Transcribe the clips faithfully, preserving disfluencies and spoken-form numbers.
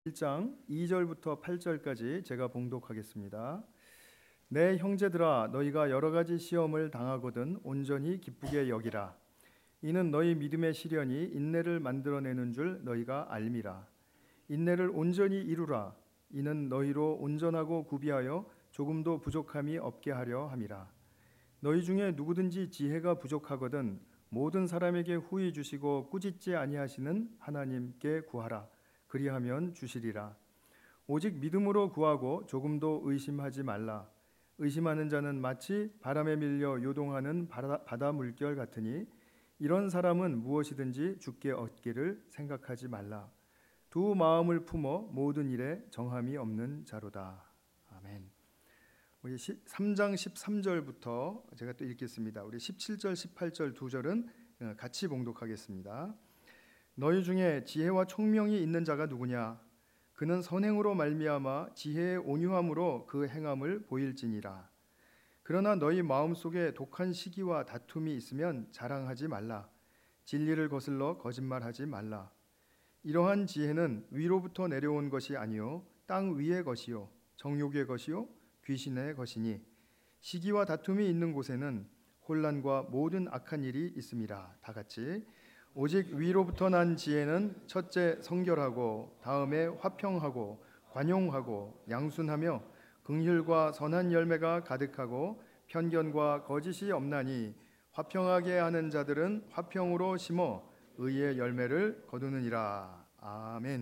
일 장 이 절부터 팔 절까지 제가 봉독하겠습니다. 내 형제들아, 너희가 여러 가지 시험을 당하거든 온전히 기쁘게 여기라. 이는 너희 믿음의 시련이 인내를 만들어내는 줄 너희가 알미라. 인내를 온전히 이루라. 이는 너희로 온전하고 구비하여 조금도 부족함이 없게 하려 함이라. 너희 중에 누구든지 지혜가 부족하거든 모든 사람에게 후히 주시고 꾸짖지 아니하시는 하나님께 구하라. 그리하면 주시리라. 오직 믿음으로 구하고 조금도 의심하지 말라. 의심하는 자는 마치 바람에 밀려 요동하는 바다, 바다 물결 같으니 이런 사람은 무엇이든지 주께 얻기를 생각하지 말라. 두 마음을 품어 모든 일에 정함이 없는 자로다. 아멘. 우리 삼 장 십삼 절부터 제가 또 읽겠습니다. 우리 십칠 절, 십팔 절 두 절은 같이 봉독하겠습니다. 너희 중에 지혜와 총명이 있는 자가 누구냐? 그는 선행으로 말미암아 지혜의 온유함으로 그 행함을 보일지니라. 그러나 너희 마음속에 독한 시기와 다툼이 있으면 자랑하지 말라. 진리를 거슬러 거짓말하지 말라. 이러한 지혜는 위로부터 내려온 것이 아니요 땅 위의 것이요 정욕의 것이요 귀신의 것이니 시기와 다툼이 있는 곳에는 혼란과 모든 악한 일이 있음이라. 다 같이 오직 위로부터 난 지혜는 첫째 성결하고 다음에 화평하고 관용하고 양순하며 긍휼과 선한 열매가 가득하고 편견과 거짓이 없나니 화평하게 하는 자들은 화평으로 심어 의의 열매를 거두느니라. 아멘.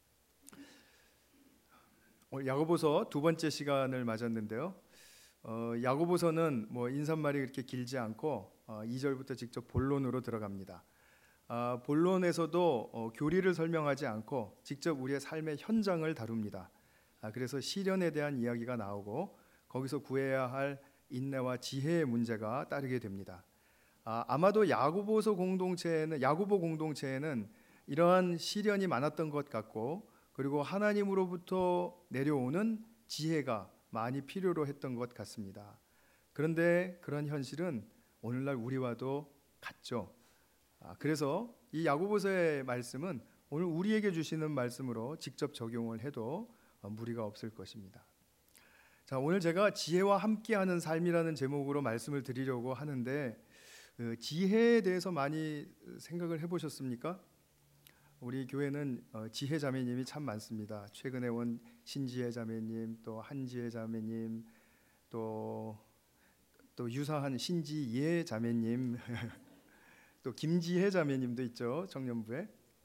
오늘 야고보서 두 번째 시간을 맞았는데요. 어, 야고보서는 뭐 인사말이 그렇게 길지 않고 어, 이 절부터 직접 본론으로 들어갑니다. 아, 본론에서도 어, 교리를 설명하지 않고 직접 우리의 삶의 현장을 다룹니다. 아, 그래서 시련에 대한 이야기가 나오고 거기서 구해야 할 인내와 지혜의 문제가 따르게 됩니다. 아, 아마도 야고보서 공동체에는 야고보 공동체에는 이러한 시련이 많았던 것 같고 그리고 하나님으로부터 내려오는 지혜가 많이 필요로 했던 것 같습니다. 그런데 그런 현실은 오늘날 우리와도 같죠. 아, 그래서 이 야고보서의 말씀은 오늘 우리에게 주시는 말씀으로 직접 적용을 해도 무리가 없을 것입니다. 자, 오늘 제가 지혜와 함께하는 삶이라는 제목으로 말씀을 드리려고 하는데 그 지혜에 대해서 많이 생각을 해보셨습니까? 우리 교회는 지혜 자매님이 참 많습니다. 최근에 온 신지혜 자매님, 또 한지혜 자매님, 또, 또 유사한 신지예 자매님 또 김지혜 자매님도 있죠. 청년부에.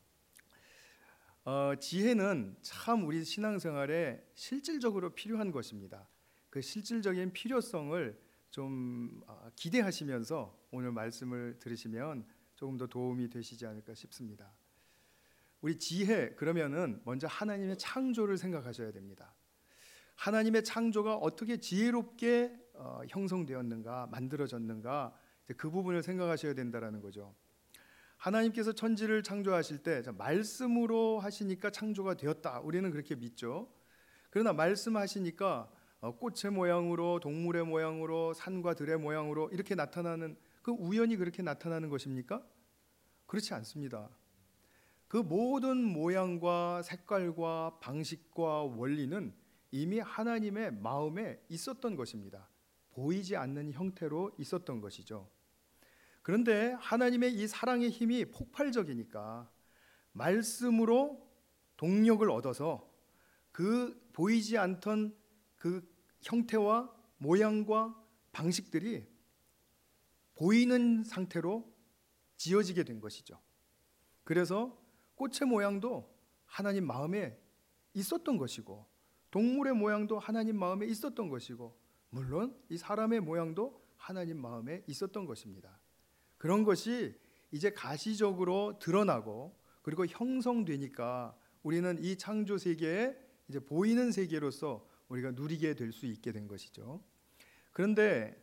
어, 지혜는 참 우리 신앙생활에 실질적으로 필요한 것입니다. 그 실질적인 필요성을 좀 기대하시면서 오늘 말씀을 들으시면 조금 더 도움이 되시지 않을까 싶습니다. 우리 지혜 그러면은 먼저 하나님의 창조를 생각하셔야 됩니다. 하나님의 창조가 어떻게 지혜롭게 어, 형성되었는가, 만들어졌는가, 그 부분을 생각하셔야 된다라는 거죠. 하나님께서 천지를 창조하실 때 말씀으로 하시니까 창조가 되었다. 우리는 그렇게 믿죠. 그러나 말씀하시니까 꽃의 모양으로, 동물의 모양으로, 산과 들의 모양으로 이렇게 나타나는 그 우연히 그렇게 나타나는 것입니까? 그렇지 않습니다. 그 모든 모양과 색깔과 방식과 원리는 이미 하나님의 마음에 있었던 것입니다. 보이지 않는 형태로 있었던 것이죠. 그런데 하나님의 이 사랑의 힘이 폭발적이니까 말씀으로 동력을 얻어서 그 보이지 않던 그 형태와 모양과 방식들이 보이는 상태로 지어지게 된 것이죠. 그래서 꽃의 모양도 하나님 마음에 있었던 것이고 동물의 모양도 하나님 마음에 있었던 것이고 물론 이 사람의 모양도 하나님 마음에 있었던 것입니다. 그런 것이 이제 가시적으로 드러나고 그리고 형성되니까 우리는 이 창조 세계에 이제 보이는 세계로서 우리가 누리게 될 수 있게 된 것이죠. 그런데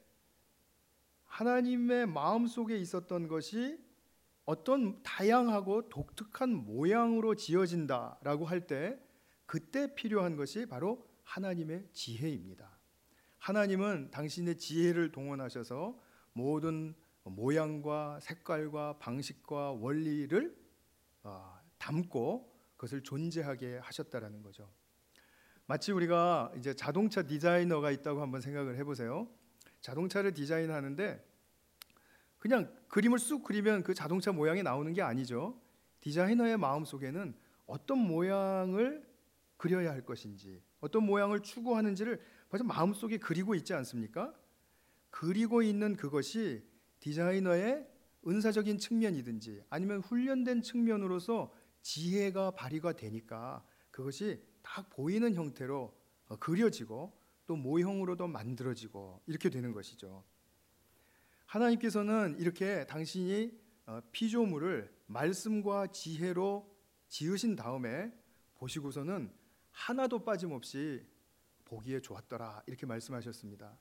하나님의 마음속에 있었던 것이 어떤 다양하고 독특한 모양으로 지어진다라고 할 때 그때 필요한 것이 바로 하나님의 지혜입니다. 하나님은 당신의 지혜를 동원하셔서 모든 모양과 색깔과 방식과 원리를 담고 그것을 존재하게 하셨다라는 거죠. 마치 우리가 이제 자동차 디자이너가 있다고 한번 생각을 해보세요. 자동차를 디자인하는데 그냥 그림을 쑥 그리면 그 자동차 모양이 나오는 게 아니죠. 디자이너의 마음속에는 어떤 모양을 그려야 할 것인지, 어떤 모양을 추구하는지를 벌써 마음속에 그리고 있지 않습니까? 그리고 있는 그것이 디자이너의 은사적인 측면이든지 아니면 훈련된 측면으로서 지혜가 발휘가 되니까 그것이 딱 보이는 형태로 그려지고 또 모형으로도 만들어지고 이렇게 되는 것이죠. 하나님께서는 이렇게 당신이 피조물을 말씀과 지혜로 지으신 다음에 보시고서는 하나도 빠짐없이 보기에 좋았더라 이렇게 말씀하셨습니다.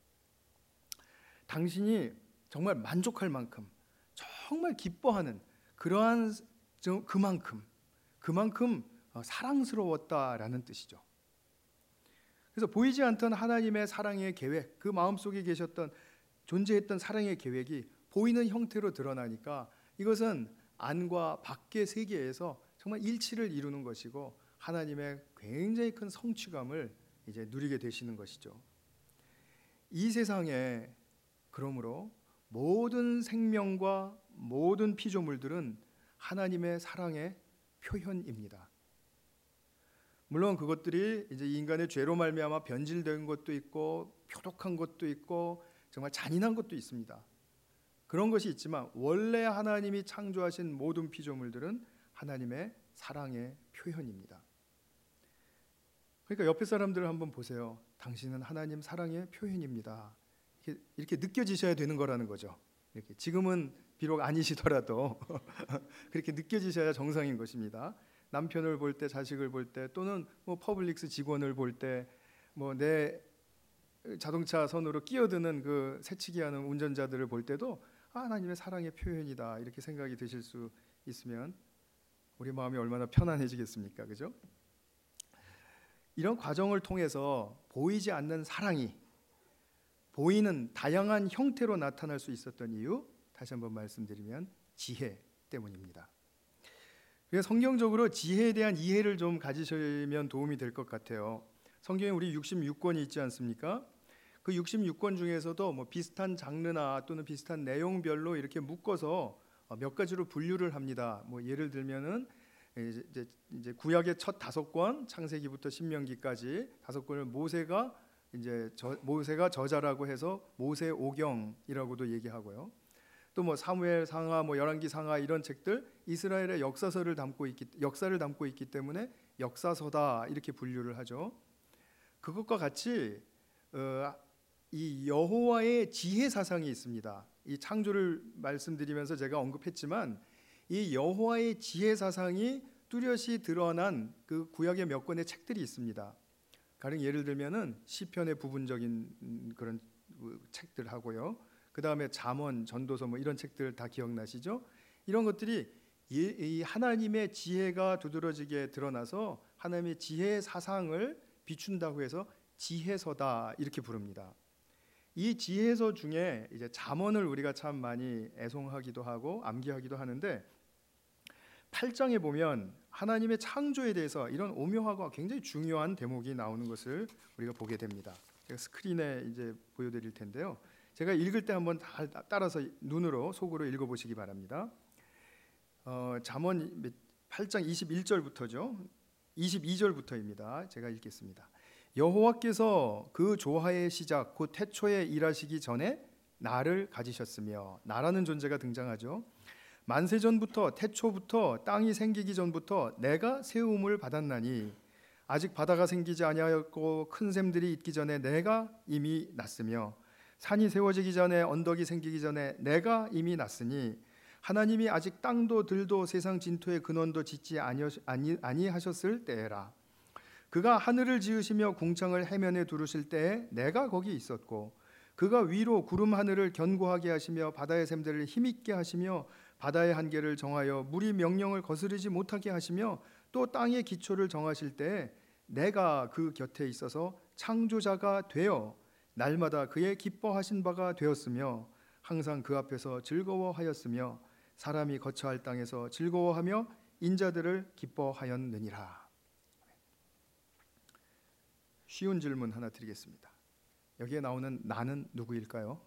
당신이 정말 만족할 만큼 정말 기뻐하는 그러한 그만큼 그만큼 사랑스러웠다라는 뜻이죠. 그래서 보이지 않던 하나님의 사랑의 계획, 그 마음속에 계셨던 존재했던 사랑의 계획이 보이는 형태로 드러나니까 이것은 안과 밖의 세계에서 정말 일치를 이루는 것이고 하나님의 굉장히 큰 성취감을 이제 누리게 되시는 것이죠. 이 세상에 그러므로 모든 생명과 모든 피조물들은 하나님의 사랑의 표현입니다. 물론 그것들이 이제 인간의 죄로 말미암아 변질된 것도 있고 표독한 것도 있고 정말 잔인한 것도 있습니다. 그런 것이 있지만 원래 하나님이 창조하신 모든 피조물들은 하나님의 사랑의 표현입니다. 그러니까 옆에 사람들을 한번 보세요. 당신은 하나님 사랑의 표현입니다. 이렇게, 이렇게 느껴지셔야 되는 거라는 거죠. 이렇게 지금은 비록 아니시더라도 그렇게 느껴지셔야 정상인 것입니다. 남편을 볼 때, 자식을 볼 때, 또는 뭐 퍼블릭스 직원을 볼 때, 뭐 내 자동차 선으로 끼어드는 그 새치기하는 운전자들을 볼 때도 아, 하나님의 사랑의 표현이다 이렇게 생각이 드실 수 있으면 우리 마음이 얼마나 편안해지겠습니까, 그죠? 이런 과정을 통해서 보이지 않는 사랑이 보이는 다양한 형태로 나타날 수 있었던 이유, 다시 한번 말씀드리면 지혜 때문입니다. 그래서 성경적으로 지혜에 대한 이해를 좀 가지시면 도움이 될 것 같아요. 성경에 우리 육십육 권이 있지 않습니까? 그 육십육 권 중에서도 뭐 비슷한 장르나 또는 비슷한 내용별로 이렇게 묶어서 몇 가지로 분류를 합니다. 뭐 예를 들면은 이제, 이제 구약의 첫 다섯 권, 창세기부터 신명기까지 다섯 권을 모세가 이제 저, 모세가 저자라고 해서 모세오경이라고도 얘기하고요. 또 뭐 사무엘 상하, 뭐 열왕기 상하 이런 책들 이스라엘의 역사서를 담고 있기 역사를 담고 있기 때문에 역사서다 이렇게 분류를 하죠. 그것과 같이 어, 이 여호와의 지혜 사상이 있습니다. 이 창조를 말씀드리면서 제가 언급했지만 이 여호와의 지혜 사상이 뚜렷이 드러난 그 구약의 몇 권의 책들이 있습니다. 가령 예를 들면은 시편의 부분적인 그런 책들 하고요. 그 다음에 잠언, 전도서 뭐 이런 책들 다 기억나시죠? 이런 것들이 이 하나님의 지혜가 두드러지게 드러나서 하나님의 지혜의 사상을 비춘다고 해서 지혜서다 이렇게 부릅니다. 이 지혜서 중에 이제 잠언을 우리가 참 많이 애송하기도 하고 암기하기도 하는데 팔 장에 보면 하나님의 창조에 대해서 이런 오묘하고 굉장히 중요한 대목이 나오는 것을 우리가 보게 됩니다. 제가 스크린에 이제 보여드릴 텐데요. 제가 읽을 때 한번 따라서 눈으로 속으로 읽어보시기 바랍니다. 어, 잠언 팔 장 이십일 절부터죠. 이십이 절부터입니다. 제가 읽겠습니다. 여호와께서 그 조화의 시작 곧 태초에 일하시기 전에 나를 가지셨으며, 나라는 존재가 등장하죠. 만세전부터 태초부터 땅이 생기기 전부터 내가 세움을 받았나니 아직 바다가 생기지 아니하였고 큰 샘들이 있기 전에 내가 이미 났으며 산이 세워지기 전에 언덕이 생기기 전에 내가 이미 났으니 하나님이 아직 땅도 들도 세상 진토의 근원도 짓지 아니하셨을 때에라. 그가 하늘을 지으시며 궁창을 해면에 두르실 때에 내가 거기 있었고 그가 위로 구름 하늘을 견고하게 하시며 바다의 샘들을 힘있게 하시며 바다의 한계를 정하여 물이 명령을 거스르지 못하게 하시며 또 땅의 기초를 정하실 때에 내가 그 곁에 있어서 창조자가 되어 날마다 그의 기뻐하신 바가 되었으며 항상 그 앞에서 즐거워하였으며 사람이 거처할 땅에서 즐거워하며 인자들을 기뻐하였느니라. 쉬운 질문 하나 드리겠습니다. 여기에 나오는 나는 누구일까요?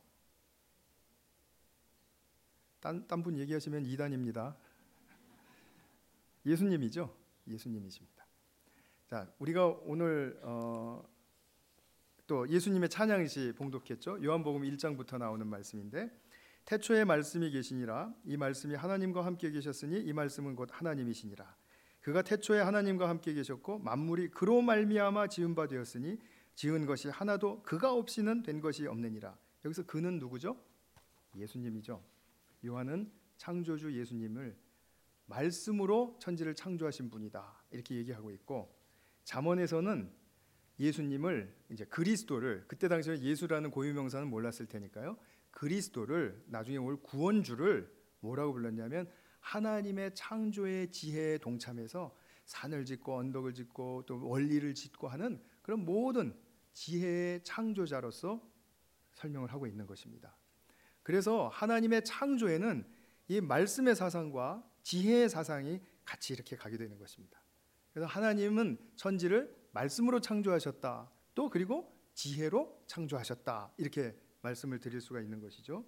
딴, 딴 분 얘기하시면 이단입니다. 예수님이죠? 예수님이십니다. 자, 우리가 오늘 어, 또 예수님의 찬양시 봉독했죠. 요한복음 일 장부터 나오는 말씀인데, 태초에 말씀이 계시니라. 이 말씀이 하나님과 함께 계셨으니 이 말씀은 곧 하나님이시니라. 그가 태초에 하나님과 함께 계셨고 만물이 그로 말미암아 지은 바 되었으니 지은 것이 하나도 그가 없이는 된 것이 없느니라. 여기서 그는 누구죠? 예수님이죠. 요한은 창조주 예수님을 말씀으로 천지를 창조하신 분이다 이렇게 얘기하고 있고, 잠언에서는 예수님을 이제 그리스도를, 그때 당시에 예수라는 고유명사는 몰랐을 테니까요, 그리스도를, 나중에 올 구원주를 뭐라고 불렀냐면 하나님의 창조의 지혜에 동참해서 산을 짓고 언덕을 짓고 또 원리를 짓고 하는 그런 모든 지혜의 창조자로서 설명을 하고 있는 것입니다. 그래서 하나님의 창조에는 이 말씀의 사상과 지혜의 사상이 같이 이렇게 가게 되는 것입니다. 그래서 하나님은 천지를 말씀으로 창조하셨다, 또 그리고 지혜로 창조하셨다, 이렇게 말씀을 드릴 수가 있는 것이죠.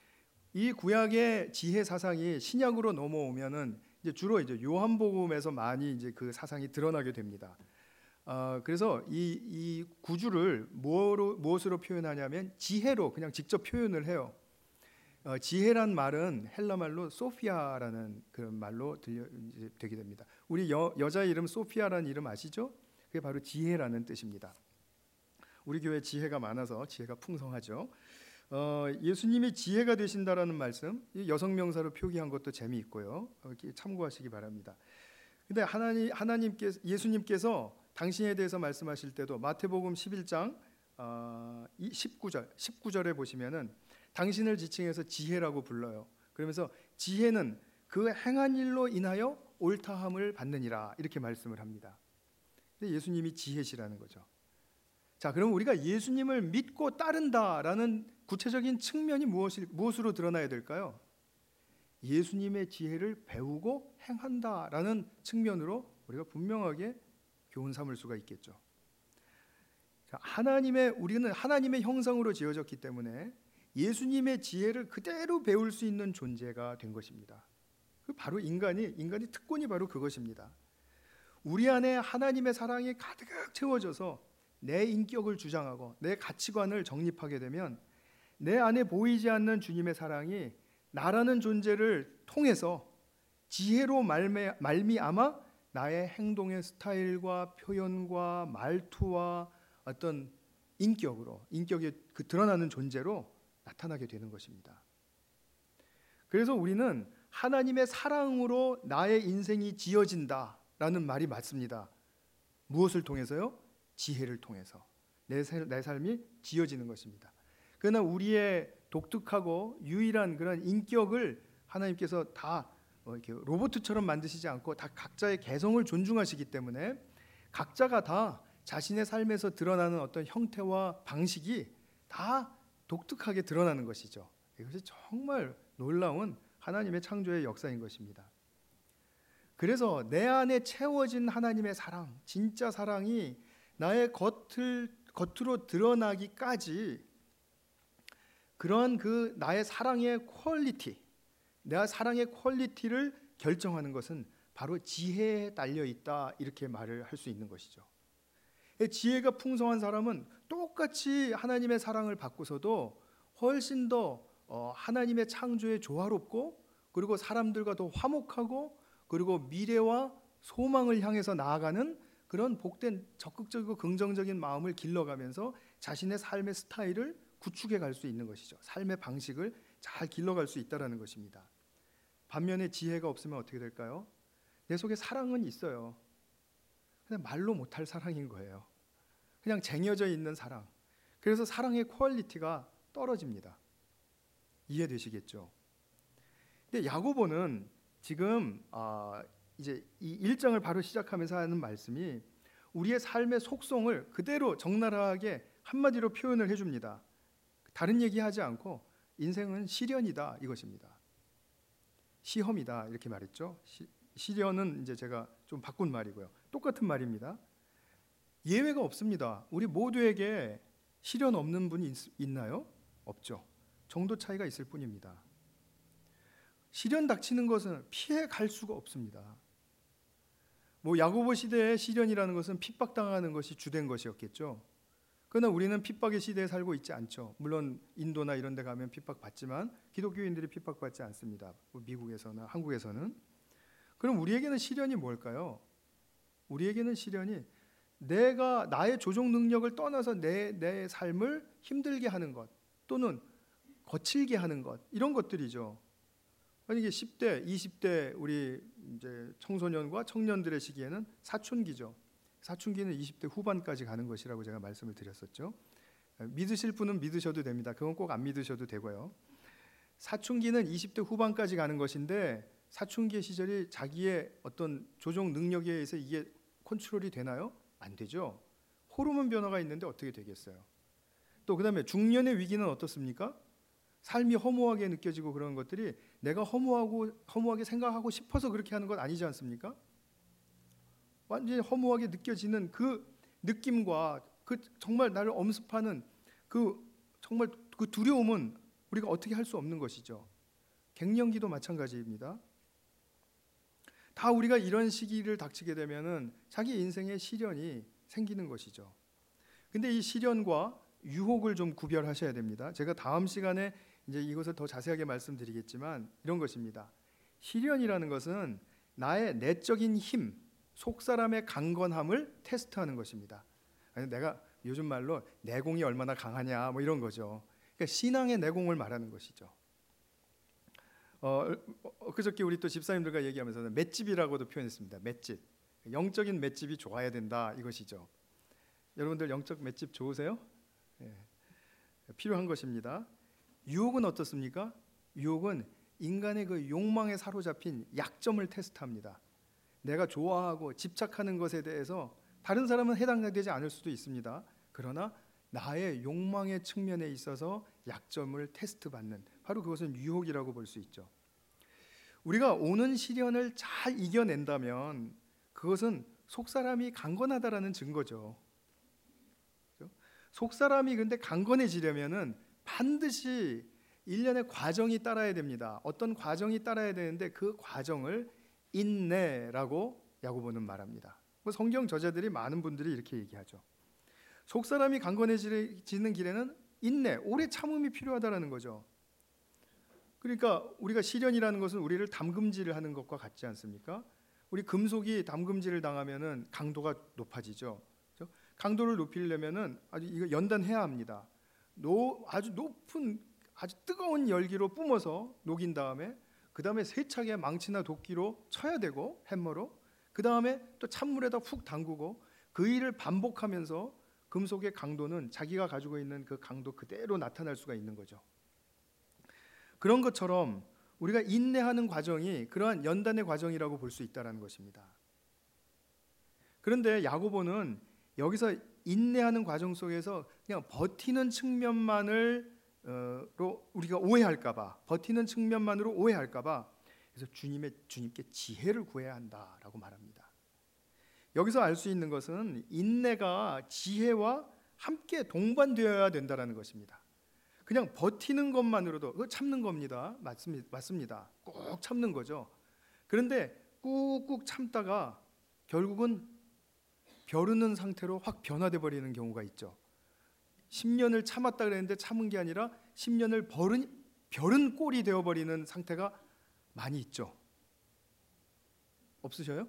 이 구약의 지혜 사상이 신약으로 넘어오면은 이제 주로 이제 요한복음에서 많이 이제 그 사상이 드러나게 됩니다. 어, 그래서 이, 이 구주를 뭐로, 무엇으로 표현하냐면 지혜로 그냥 직접 표현을 해요. 어, 지혜란 말은 헬라 말로 소피아라는 그런 말로 들려 이제 되게 됩니다. 우리 여, 여자 이름 소피아라는 이름 아시죠? 그게 바로 지혜라는 뜻입니다. 우리 교회 지혜가 많아서 지혜가 풍성하죠. 어, 예수님이 지혜가 되신다라는 말씀, 여성 명사로 표기한 것도 재미있고요. 참고하시기 바랍니다. 근데 하나님 하나님께서 예수님께서 당신에 대해서 말씀하실 때도 마태복음 십일 장 어, 십구 절 십구 절에 보시면은 당신을 지칭해서 지혜라고 불러요. 그러면서 지혜는 그 행한 일로 인하여 옳다함을 받느니라 이렇게 말씀을 합니다. 근데 예수님이 지혜시라는 거죠. 자, 그럼 우리가 예수님을 믿고 따른다라는 구체적인 측면이 무엇이, 무엇으로 드러나야 될까요? 예수님의 지혜를 배우고 행한다라는 측면으로 우리가 분명하게 교훈 삼을 수가 있겠죠. 자, 하나님의 우리는 하나님의 형상으로 지어졌기 때문에 예수님의 지혜를 그대로 배울 수 있는 존재가 된 것입니다. 그 바로 인간이 인간의 특권이 바로 그것입니다. 우리 안에 하나님의 사랑이 가득 채워져서 내 인격을 주장하고 내 가치관을 정립하게 되면 내 안에 보이지 않는 주님의 사랑이 나라는 존재를 통해서 지혜로 말미, 말미암아 나의 행동의 스타일과 표현과 말투와 어떤 인격으로 인격이 그 드러나는 존재로 나타나게 되는 것입니다. 그래서 우리는 하나님의 사랑으로 나의 인생이 지어진다라는 말이 맞습니다. 무엇을 통해서요? 지혜를 통해서 내, 내 삶이 지어지는 것입니다. 그러나 우리의 독특하고 유일한 그런 인격을 하나님께서 다 이렇게 로봇처럼 만드시지 않고 다 각자의 개성을 존중하시기 때문에 각자가 다 자신의 삶에서 드러나는 어떤 형태와 방식이 다 독특하게 드러나는 것이죠. 이것이 정말 놀라운 하나님의 창조의 역사인 것입니다. 그래서 내 안에 채워진 하나님의 사랑, 진짜 사랑이 나의 겉을, 겉으로 드러나기까지 그러한 그 나의 사랑의 퀄리티, 내 사랑의 퀄리티를 결정하는 것은 바로 지혜에 달려 있다 이렇게 말을 할 수 있는 것이죠. 지혜가 풍성한 사람은 똑같이 하나님의 사랑을 받고서도 훨씬 더 하나님의 창조에 조화롭고 그리고 사람들과 더 화목하고 그리고 미래와 소망을 향해서 나아가는 그런 복된 적극적이고 긍정적인 마음을 길러가면서 자신의 삶의 스타일을 구축해 갈 수 있는 것이죠. 삶의 방식을 잘 길러갈 수 있다는 것입니다. 반면에 지혜가 없으면 어떻게 될까요? 내 속에 사랑은 있어요. 그냥 말로 못할 사랑인 거예요. 그냥 쟁여져 있는 사랑. 그래서 사랑의 퀄리티가 떨어집니다. 이해되시겠죠? 근데 야고보는 지금 아, 이제 이 일 장을 바로 시작하면서 하는 말씀이 우리의 삶의 속성을 그대로 적나라하게 한마디로 표현을 해줍니다. 다른 얘기하지 않고 인생은 시련이다 이것입니다. 시험이다 이렇게 말했죠. 시, 시련은 이제 제가 좀 바꾼 말이고요. 똑같은 말입니다. 예외가 없습니다. 우리 모두에게 시련 없는 분이 있, 있나요? 없죠. 정도 차이가 있을 뿐입니다. 시련 닥치는 것은 피해 갈 수가 없습니다. 뭐 야고보 시대의 시련이라는 것은 핍박당하는 것이 주된 것이었겠죠. 그러나 우리는 핍박의 시대에 살고 있지 않죠. 물론 인도나 이런 데 가면 핍박받지만 기독교인들이 핍박받지 않습니다. 미국에서나 한국에서는. 그럼 우리에게는 시련이 뭘까요? 우리에게는 시련이 내가 나의 조종 능력을 떠나서 내, 내 삶을 힘들게 하는 것 또는 거칠게 하는 것, 이런 것들이죠. 이게 십 대, 이십 대 우리 이제 청소년과 청년들의 시기에는 사춘기죠. 사춘기는 이십 대 후반까지 가는 것이라고 제가 말씀을 드렸었죠. 믿으실 분은 믿으셔도 됩니다. 그건 꼭 안 믿으셔도 되고요. 사춘기는 이십 대 후반까지 가는 것인데 사춘기의 시절이 자기의 어떤 조종 능력에 의해서 이게 컨트롤이 되나요? 안 되죠. 호르몬 변화가 있는데 어떻게 되겠어요? 또 그다음에 중년의 위기는 어떻습니까? 삶이 허무하게 느껴지고 그런 것들이 내가 허무하고 허무하게 생각하고 싶어서 그렇게 하는 것 아니지 않습니까? 완전히 허무하게 느껴지는 그 느낌과 그 정말 나를 엄습하는 그 정말 그 두려움은 우리가 어떻게 할 수 없는 것이죠. 갱년기도 마찬가지입니다. 다 우리가 이런 시기를 닥치게 되면은 자기 인생에 시련이 생기는 것이죠. 근데 이 시련과 유혹을 좀 구별하셔야 됩니다. 제가 다음 시간에 이제 이것을 더 자세하게 말씀드리겠지만 이런 것입니다. 시련이라는 것은 나의 내적인 힘, 속 사람의 강건함을 테스트하는 것입니다. 아니, 내가 요즘 말로 내공이 얼마나 강하냐 뭐 이런 거죠. 그러니까 신앙의 내공을 말하는 것이죠. 어, 그저께 우리 또 집사님들과 얘기하면서는 맷집이라고도 표현했습니다. 맷집, 영적인 맷집이 좋아야 된다 이것이죠. 여러분들 영적 맷집 좋으세요? 예, 필요한 것입니다. 유혹은 어떻습니까? 유혹은 인간의 그 욕망에 사로잡힌 약점을 테스트합니다. 내가 좋아하고 집착하는 것에 대해서 다른 사람은 해당되지 않을 수도 있습니다. 그러나 나의 욕망의 측면에 있어서 약점을 테스트받는, 바로 그것은 유혹이라고 볼 수 있죠. 우리가 오는 시련을 잘 이겨낸다면 그것은 속사람이 강건하다라는 증거죠. 속사람이 근데 강건해지려면은 반드시 일련의 과정이 따라야 됩니다. 어떤 과정이 따라야 되는데 그 과정을 인내라고 야고보는 말합니다. 뭐 성경 저자들이 많은 분들이 이렇게 얘기하죠. 속사람이 강건해지는 길에는 인내, 오래 참음이 필요하다라는 거죠. 그러니까 우리가 시련이라는 것은 우리를 담금질을 하는 것과 같지 않습니까? 우리 금속이 담금질을 당하면은 강도가 높아지죠. 그렇죠? 강도를 높이려면은 아주 이거 연단해야 합니다. 노, 아주 높은 아주 뜨거운 열기로 뿜어서 녹인 다음에 그 다음에 세차게 망치나 도끼로 쳐야 되고 햄머로, 그 다음에 또 찬물에다 훅 담그고 그 일을 반복하면서 금속의 강도는 자기가 가지고 있는 그 강도 그대로 나타날 수가 있는 거죠. 그런 것처럼 우리가 인내하는 과정이 그러한 연단의 과정이라고 볼 수 있다는 것입니다. 그런데 야고보는 여기서 인내하는 과정 속에서 그냥 버티는 측면만을 로 우리가 오해할까봐, 버티는 측면만으로 오해할까봐, 그래서 주님의 주님께 지혜를 구해야 한다라고 말합니다. 여기서 알 수 있는 것은 인내가 지혜와 함께 동반되어야 된다라는 것입니다. 그냥 버티는 것만으로도 그거 참는 겁니다. 맞습니다. 맞습니다. 꾹 참는 거죠. 그런데 꾹꾹 참다가 결국은 벼르는 상태로 확 변화돼 버리는 경우가 있죠. 십 년을 참았다 그랬는데 참은 게 아니라 십 년을 버른, 벼른 꼴이 되어버리는 상태가 많이 있죠. 없으셔요?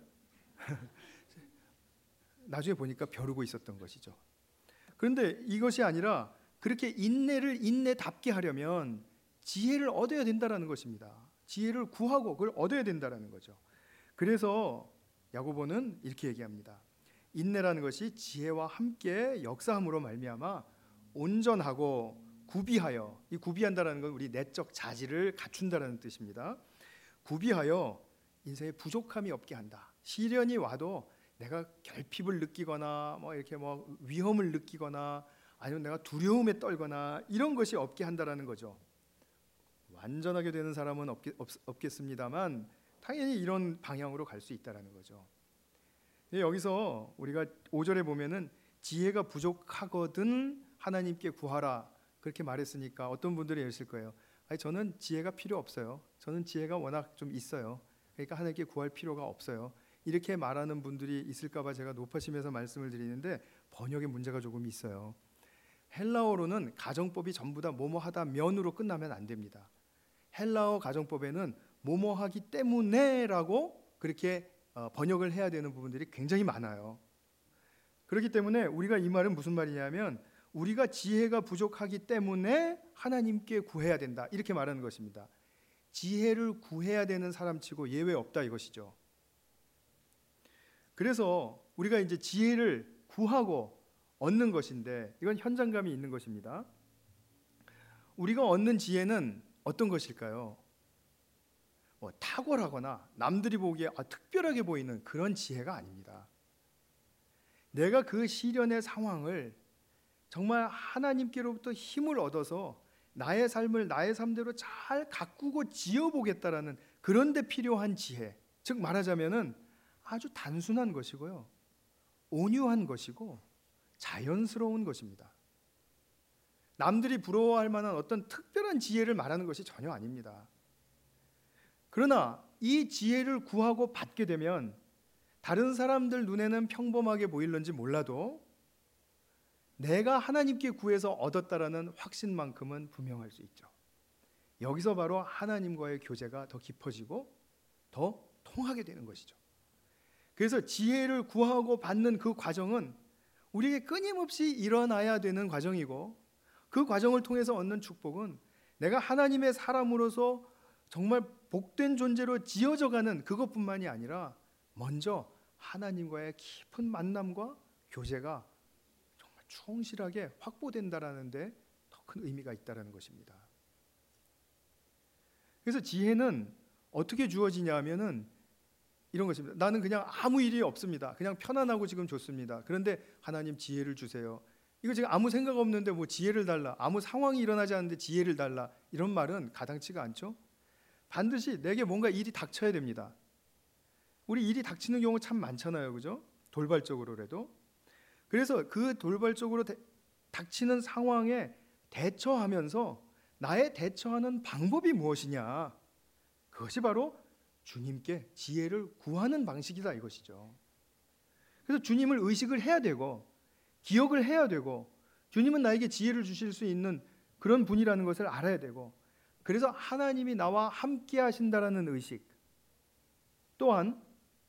나중에 보니까 벼르고 있었던 것이죠. 그런데 이것이 아니라 그렇게 인내를 인내답게 하려면 지혜를 얻어야 된다는 것입니다. 지혜를 구하고 그걸 얻어야 된다는 거죠. 그래서 야고보는 이렇게 얘기합니다. 인내라는 것이 지혜와 함께 역사함으로 말미암아 온전하고 구비하여, 이 구비한다라는 건 우리 내적 자질을 갖춘다라는 뜻입니다. 구비하여 인생에 부족함이 없게 한다. 시련이 와도 내가 결핍을 느끼거나 뭐 이렇게 뭐 위험을 느끼거나 아니면 내가 두려움에 떨거나 이런 것이 없게 한다라는 거죠. 완전하게 되는 사람은 없겠, 없, 없겠습니다만 당연히 이런 방향으로 갈 수 있다라는 거죠. 여기서 우리가 오 절에 보면은 지혜가 부족하거든 하나님께 구하라 그렇게 말했으니까 어떤 분들이 있을 거예요. 아니, 저는 지혜가 필요 없어요. 저는 지혜가 워낙 좀 있어요. 그러니까 하나님께 구할 필요가 없어요. 이렇게 말하는 분들이 있을까 봐 제가 높아심에서 말씀을 드리는데 번역에 문제가 조금 있어요. 헬라어로는 가정법이 전부 다 뭐뭐하다 면으로 끝나면 안 됩니다. 헬라어 가정법에는 뭐뭐하기 때문에라고 그렇게 번역을 해야 되는 부분들이 굉장히 많아요. 그렇기 때문에 우리가 이 말은 무슨 말이냐면 우리가 지혜가 부족하기 때문에 하나님께 구해야 된다 이렇게 말하는 것입니다. 지혜를 구해야 되는 사람치고 예외 없다 이것이죠. 그래서 우리가 이제 지혜를 구하고 얻는 것인데 이건 현장감이 있는 것입니다. 우리가 얻는 지혜는 어떤 것일까요? 뭐 탁월하거나 남들이 보기에 아, 특별하게 보이는 그런 지혜가 아닙니다. 내가 그 시련의 상황을 정말 하나님께로부터 힘을 얻어서 나의 삶을 나의 삶대로 잘 가꾸고 지어보겠다라는 그런 데 필요한 지혜, 즉 말하자면은 아주 단순한 것이고요, 온유한 것이고 자연스러운 것입니다. 남들이 부러워할 만한 어떤 특별한 지혜를 말하는 것이 전혀 아닙니다. 그러나 이 지혜를 구하고 받게 되면 다른 사람들 눈에는 평범하게 보일는지 몰라도 내가 하나님께 구해서 얻었다라는 확신만큼은 분명할 수 있죠. 여기서 바로 하나님과의 교제가 더 깊어지고 더 통하게 되는 것이죠. 그래서 지혜를 구하고 받는 그 과정은 우리에게 끊임없이 일어나야 되는 과정이고 그 과정을 통해서 얻는 축복은 내가 하나님의 사람으로서 정말 복된 존재로 지어져가는 그것뿐만이 아니라 먼저 하나님과의 깊은 만남과 교제가 정말 충실하게 확보된다라는 데 더 큰 의미가 있다는 것입니다. 그래서 지혜는 어떻게 주어지냐 하면은 이런 것입니다. 나는 그냥 아무 일이 없습니다. 그냥 편안하고 지금 좋습니다. 그런데 하나님 지혜를 주세요. 이거 지금 아무 생각 없는데 뭐 지혜를 달라, 아무 상황이 일어나지 않는데 지혜를 달라, 이런 말은 가당치가 않죠. 반드시 내게 뭔가 일이 닥쳐야 됩니다. 우리 일이 닥치는 경우 참 많잖아요, 그죠? 돌발적으로라도. 그래서 그 돌발적으로 대, 닥치는 상황에 대처하면서 나의 대처하는 방법이 무엇이냐, 그것이 바로 주님께 지혜를 구하는 방식이다 이것이죠. 그래서 주님을 의식을 해야 되고 기억을 해야 되고 주님은 나에게 지혜를 주실 수 있는 그런 분이라는 것을 알아야 되고, 그래서 하나님이 나와 함께 하신다라는 의식, 또한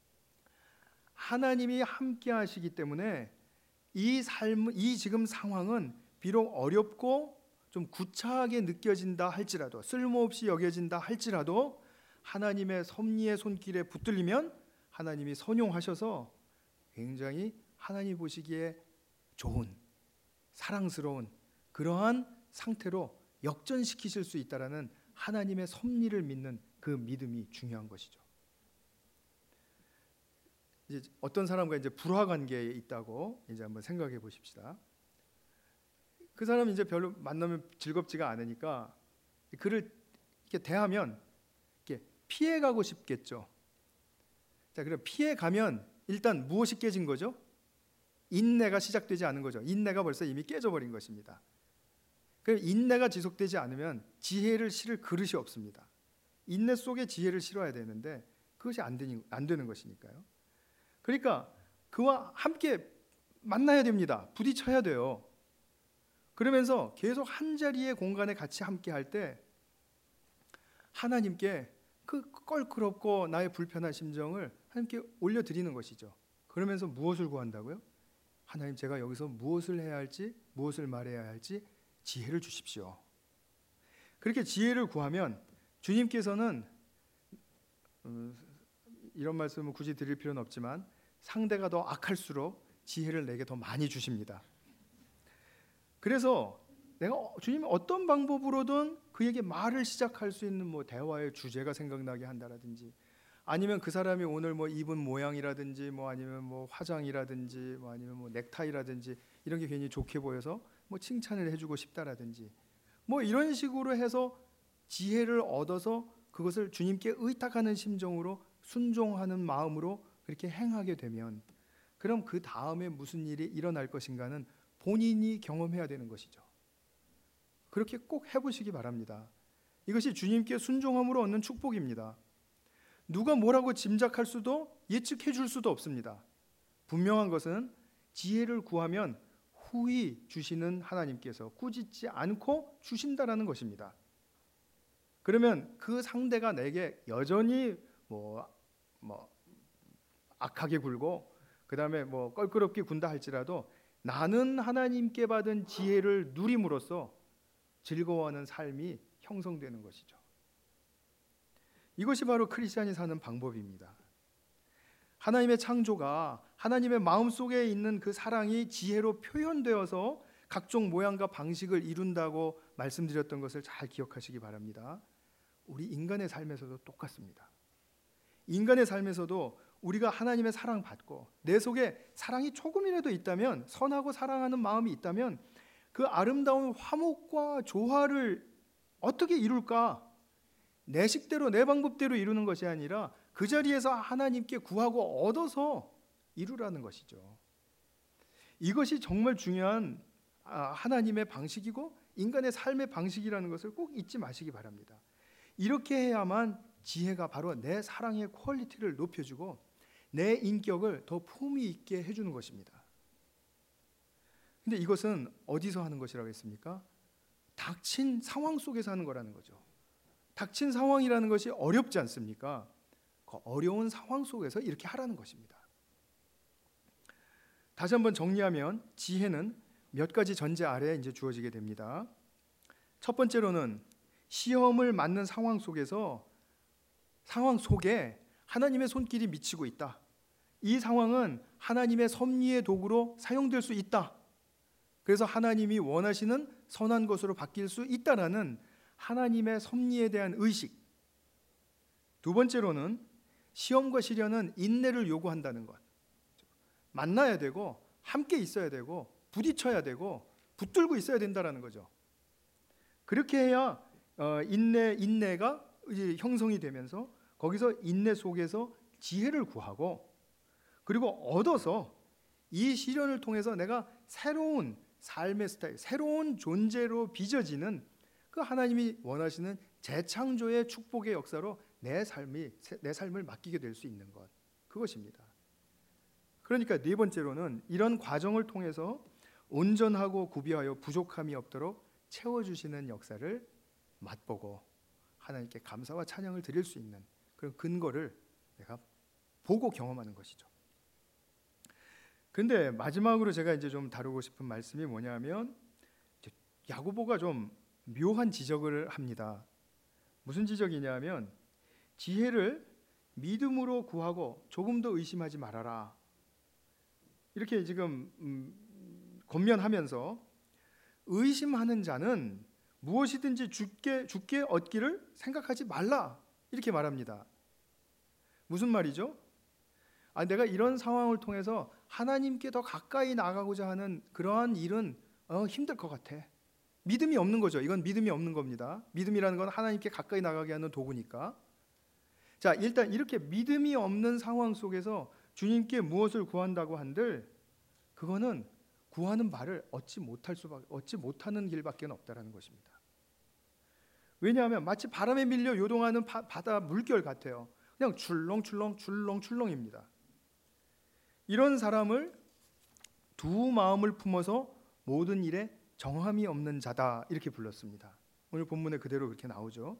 하나님이 함께 하시기 때문에 이 삶, 이 지금 상황은 비록 어렵고 좀 구차하게 느껴진다 할지라도, 쓸모없이 여겨진다 할지라도 하나님의 섭리의 손길에 붙들리면 하나님이 선용하셔서 굉장히 하나님 보시기에 좋은, 사랑스러운 그러한 상태로 역전시키실 수 있다라는 하나님의 섭리를 믿는 그 믿음이 중요한 것이죠. 이제 어떤 사람과 이제 불화 관계에 있다고 이제 한번 생각해 보십시다. 그 사람이 이제 별로 만나면 즐겁지가 않으니까 그를 이렇게 대하면 이렇게 피해가고 싶겠죠. 자, 그럼 피해가면 일단 무엇이 깨진 거죠? 인내가 시작되지 않은 거죠. 인내가 벌써 이미 깨져버린 것입니다. 그럼 인내가 지속되지 않으면 지혜를 실을 그릇이 없습니다. 인내 속에 지혜를 실어야 되는데 그것이 안 되는, 안 되는 것이니까요. 그러니까 그와 함께 만나야 됩니다. 부딪혀야 돼요. 그러면서 계속 한 자리의 공간에 같이 함께 할 때 하나님께 그 껄끄럽고 나의 불편한 심정을 하나님께 올려드리는 것이죠. 그러면서 무엇을 구한다고요? 하나님, 제가 여기서 무엇을 해야 할지, 무엇을 말해야 할지 지혜를 주십시오. 그렇게 지혜를 구하면 주님께서는 음, 이런 말씀을 굳이 드릴 필요는 없지만 상대가 더 악할수록 지혜를 내게 더 많이 주십니다. 그래서 내가 주님이 어떤 방법으로든 그에게 말을 시작할 수 있는 뭐 대화의 주제가 생각나게 한다라든지, 아니면 그 사람이 오늘 뭐 입은 모양이라든지, 뭐 아니면 뭐 화장이라든지, 뭐 아니면 뭐 넥타이라든지 이런 게 괜히 좋게 보여서 뭐 칭찬을 해주고 싶다라든지, 뭐 이런 식으로 해서 지혜를 얻어서 그것을 주님께 의탁하는 심정으로 순종하는 마음으로 그렇게 행하게 되면, 그럼 그 다음에 무슨 일이 일어날 것인가는 본인이 경험해야 되는 것이죠. 그렇게 꼭 해보시기 바랍니다. 이것이 주님께 순종함으로 얻는 축복입니다. 누가 뭐라고 짐작할 수도 예측해 줄 수도 없습니다. 분명한 것은 지혜를 구하면 후히 주시는 하나님께서 꾸짖지 않고 주신다라는 것입니다. 그러면 그 상대가 내게 여전히 뭐, 뭐 악하게 굴고 그 다음에 뭐 껄끄럽게 군다 할지라도 나는 하나님께 받은 지혜를 누림으로써 즐거워하는 삶이 형성되는 것이죠. 이것이 바로 크리스찬이 사는 방법입니다. 하나님의 창조가 하나님의 마음속에 있는 그 사랑이 지혜로 표현되어서 각종 모양과 방식을 이룬다고 말씀드렸던 것을 잘 기억하시기 바랍니다. 우리 인간의 삶에서도 똑같습니다. 인간의 삶에서도 우리가 하나님의 사랑 받고 내 속에 사랑이 조금이라도 있다면, 선하고 사랑하는 마음이 있다면 그 아름다운 화목과 조화를 어떻게 이룰까? 내 식대로 내 방법대로 이루는 것이 아니라 그 자리에서 하나님께 구하고 얻어서 이루라는 것이죠. 이것이 정말 중요한 하나님의 방식이고 인간의 삶의 방식이라는 것을 꼭 잊지 마시기 바랍니다. 이렇게 해야만 지혜가 바로 내 사랑의 퀄리티를 높여주고 내 인격을 더 품위 있게 해주는 것입니다. 근데 이것은 어디서 하는 것이라고 했습니까? 닥친 상황 속에서 하는 거라는 거죠. 닥친 상황이라는 것이 어렵지 않습니까? 그 어려운 상황 속에서 이렇게 하라는 것입니다. 다시 한번 정리하면 지혜는 몇 가지 전제 아래에 이제 주어지게 됩니다. 첫 번째로는 시험을 맞는 상황 속에서 상황 속에 하나님의 손길이 미치고 있다. 이 상황은 하나님의 섭리의 도구로 사용될 수 있다. 그래서 하나님이 원하시는 선한 것으로 바뀔 수 있다라는 하나님의 섭리에 대한 의식. 두 번째로는 시험과 시련은 인내를 요구한다는 것. 만나야 되고 함께 있어야 되고 부딪혀야 되고 붙들고 있어야 된다라는 거죠. 그렇게 해야 인내, 인내가 이제 형성이 되면서 거기서 인내 속에서 지혜를 구하고 그리고 얻어서 이 시련을 통해서 내가 새로운 삶의 스타일, 새로운 존재로 빚어지는 그 하나님이 원하시는 재창조의 축복의 역사로 내 삶이 내 삶을 맡기게 될 수 있는 것, 그것입니다. 그러니까 네 번째로는 이런 과정을 통해서 온전하고 구비하여 부족함이 없도록 채워주시는 역사를 맛보고 하나님께 감사와 찬양을 드릴 수 있는 그런 근거를 내가 보고 경험하는 것이죠. 근데 마지막으로 제가 이제 좀 다루고 싶은 말씀이 뭐냐면 야고보가 좀 묘한 지적을 합니다. 무슨 지적이냐면 지혜를 믿음으로 구하고 조금 더 의심하지 말아라. 이렇게 지금 음, 권면하면서 의심하는 자는 무엇이든지 죽게, 죽게 얻기를 생각하지 말라 이렇게 말합니다. 무슨 말이죠? 아, 내가 이런 상황을 통해서 하나님께 더 가까이 나가고자 하는 그러한 일은 어, 힘들 것 같아. 믿음이 없는 거죠. 이건 믿음이 없는 겁니다. 믿음이라는 건 하나님께 가까이 나가게 하는 도구니까. 자, 일단 이렇게 믿음이 없는 상황 속에서 주님께 무엇을 구한다고 한들 그거는 구하는 바를 얻지 못할 수밖에 얻지 못하는 길밖에 없다라는 것입니다. 왜냐하면 마치 바람에 밀려 요동하는 바, 바다 물결 같아요. 그냥 출렁출렁 출렁출렁입니다. 이런 사람을 두 마음을 품어서 모든 일에 정함이 없는 자다 이렇게 불렀습니다. 오늘 본문에 그대로 그렇게 나오죠.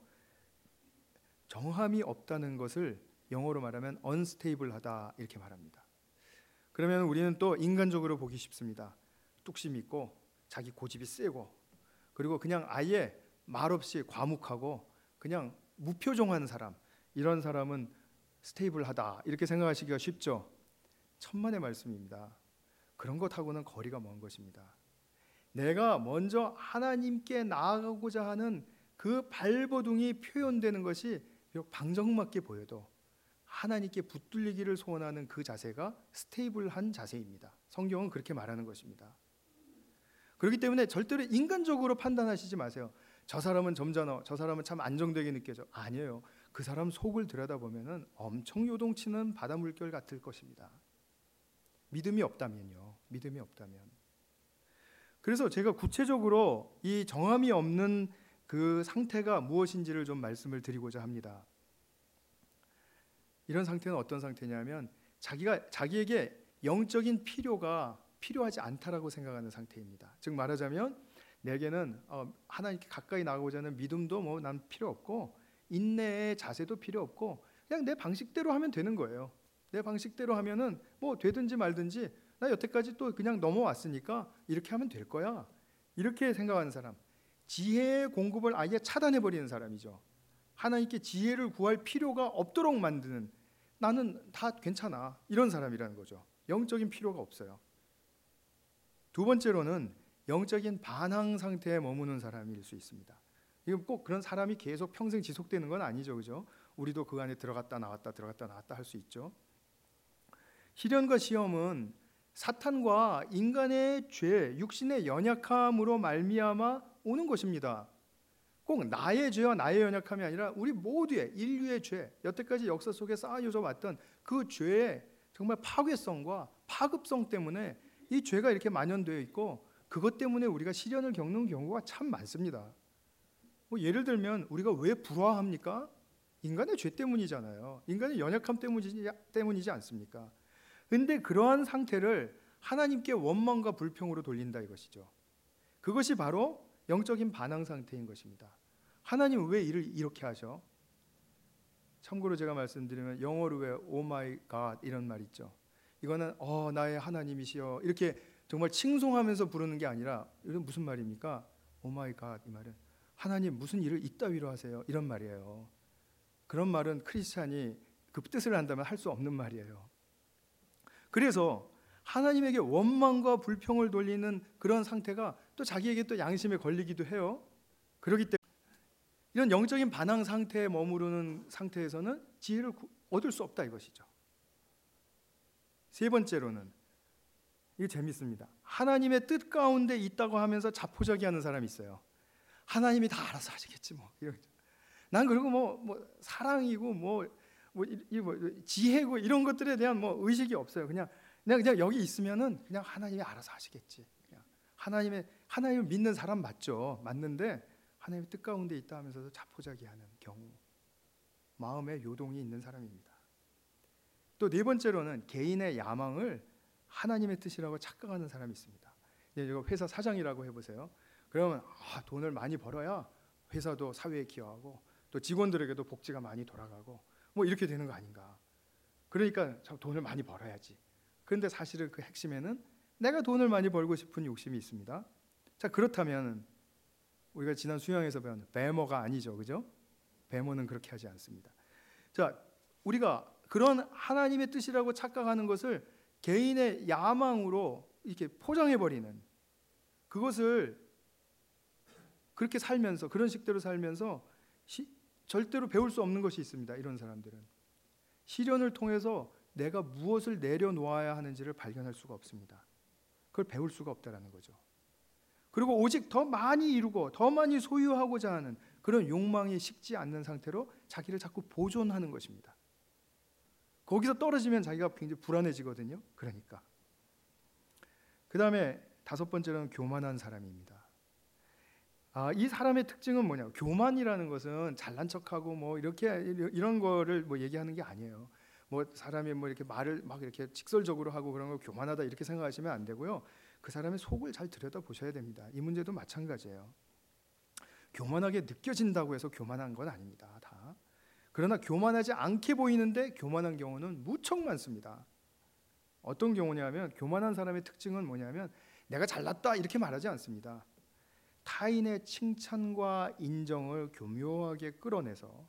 정함이 없다는 것을 영어로 말하면 unstable하다 이렇게 말합니다. 그러면 우리는 또 인간적으로 보기 쉽습니다. 뚝심 있고 자기 고집이 세고 그리고 그냥 아예 말없이 과묵하고 그냥 무표정한 사람, 이런 사람은 스테이블하다 이렇게 생각하시기가 쉽죠. 천만의 말씀입니다. 그런 것하고는 거리가 먼 것입니다. 내가 먼저 하나님께 나아가고자 하는 그 발버둥이 표현되는 것이 비록 방정맞게 보여도 하나님께 붙들리기를 소원하는 그 자세가 스테이블한 자세입니다. 성경은 그렇게 말하는 것입니다. 그렇기 때문에 절대로 인간적으로 판단하시지 마세요. 저 사람은 점잖아, 저 사람은 참 안정되게 느껴져. 아니에요. 그 사람 속을 들여다보면은 엄청 요동치는 바다 물결 같을 것입니다. 믿음이 없다면요. 믿음이 없다면. 그래서 제가 구체적으로 이 정함이 없는 그 상태가 무엇인지를 좀 말씀을 드리고자 합니다. 이런 상태는 어떤 상태냐면 자기가 자기에게 영적인 필요가 필요하지 않다라고 생각하는 상태입니다. 즉 말하자면 내게는 어, 하나님께 가까이 나가고자 하는 믿음도 뭐 난 필요 없고 인내의 자세도 필요 없고 그냥 내 방식대로 하면 되는 거예요. 내 방식대로 하면은 뭐 되든지 말든지 나 여태까지 또 그냥 넘어왔으니까 이렇게 하면 될 거야. 이렇게 생각하는 사람, 지혜의 공급을 아예 차단해 버리는 사람이죠. 하나님께 지혜를 구할 필요가 없도록 만드는, 나는 다 괜찮아, 이런 사람이라는 거죠. 영적인 필요가 없어요. 두 번째로는 영적인 반항 상태에 머무는 사람일 수 있습니다. 이건 꼭 그런 사람이 계속 평생 지속되는 건 아니죠, 그죠? 우리도 그 안에 들어갔다 나왔다 들어갔다 나왔다 할 수 있죠. 시련과 시험은 사탄과 인간의 죄, 육신의 연약함으로 말미암아 오는 것입니다. 꼭 나의 죄와 나의 연약함이 아니라 우리 모두의 인류의 죄, 여태까지 역사 속에 쌓여져 왔던 그 죄의 정말 파괴성과 파급성 때문에 이 죄가 이렇게 만연되어 있고 그것 때문에 우리가 시련을 겪는 경우가 참 많습니다. 뭐 예를 들면 우리가 왜 불화합니까? 인간의 죄 때문이잖아요. 인간의 연약함 때문이지, 때문이지 않습니까? 근데 그러한 상태를 하나님께 원망과 불평으로 돌린다 이것이죠. 그것이 바로 영적인 반항 상태인 것입니다. 하나님 왜 일을 이렇게 하셔? 참고로 제가 말씀드리면 영어로 왜 Oh my God 이런 말 있죠. 이거는 어 나의 하나님이시여 이렇게 정말 칭송하면서 부르는 게 아니라 이건 무슨 말입니까? Oh my God 이 말은 하나님 무슨 일을 이따위로 하세요? 이런 말이에요. 그런 말은 크리스찬이 그 뜻을 한다면 할 수 없는 말이에요. 그래서 하나님에게 원망과 불평을 돌리는 그런 상태가 또 자기에게 또 양심에 걸리기도 해요. 그렇기 때문에 이런 영적인 반항 상태에 머무르는 상태에서는 지혜를 얻을 수 없다 이것이죠. 세 번째로는 이게 재밌습니다. 하나님의 뜻 가운데 있다고 하면서 자포자기하는 사람이 있어요. 하나님이 다 알아서 하시겠지 뭐. 난 그리고 뭐, 뭐 사랑이고 뭐, 뭐, 이, 뭐 지혜고 이런 것들에 대한 뭐 의식이 없어요. 그냥 그냥, 그냥 여기 있으면은 그냥 하나님이 알아서 하시겠지. 그냥 하나님의 하나님을 믿는 사람 맞죠. 맞는데 하나님의 뜻 가운데 있다 하면서도 자포자기하는 경우, 마음에 요동이 있는 사람입니다. 또 네 번째로는 개인의 야망을 하나님의 뜻이라고 착각하는 사람이 있습니다. 이거 회사 사장이라고 해보세요. 그러면 아, 돈을 많이 벌어야 회사도 사회에 기여하고 또 직원들에게도 복지가 많이 돌아가고 뭐 이렇게 되는 거 아닌가. 그러니까 저 돈을 많이 벌어야지. 그런데 사실은 그 핵심에는 내가 돈을 많이 벌고 싶은 욕심이 있습니다. 자, 그렇다면 우리가 지난 수양에서 배운 배모가 아니죠, 그죠? 배모는 그렇게 하지 않습니다. 자, 우리가 그런 하나님의 뜻이라고 착각하는 것을 개인의 야망으로 이렇게 포장해버리는, 그것을 그렇게 살면서 그런 식대로 살면서 시, 절대로 배울 수 없는 것이 있습니다. 이런 사람들은 시련을 통해서 내가 무엇을 내려놓아야 하는지를 발견할 수가 없습니다. 그걸 배울 수가 없다라는 거죠. 그리고 오직 더 많이 이루고 더 많이 소유하고자 하는 그런 욕망이 식지 않는 상태로 자기를 자꾸 보존하는 것입니다. 거기서 떨어지면 자기가 굉장히 불안해지거든요. 그러니까 그 다음에 다섯 번째로는 교만한 사람입니다. 아, 이 사람의 특징은 뭐냐? 교만이라는 것은 잘난 척하고 뭐 이렇게 이런 거를 뭐 얘기하는 게 아니에요. 뭐 사람이 뭐 이렇게 말을 막 이렇게 직설적으로 하고 그런 거 교만하다 이렇게 생각하시면 안 되고요. 그 사람의 속을 잘 들여다 보셔야 됩니다. 이 문제도 마찬가지예요. 교만하게 느껴진다고 해서 교만한 건 아닙니다. 다. 그러나 교만하지 않게 보이는데 교만한 경우는 무척 많습니다. 어떤 경우냐면 교만한 사람의 특징은 뭐냐면 내가 잘났다 이렇게 말하지 않습니다. 타인의 칭찬과 인정을 교묘하게 끌어내서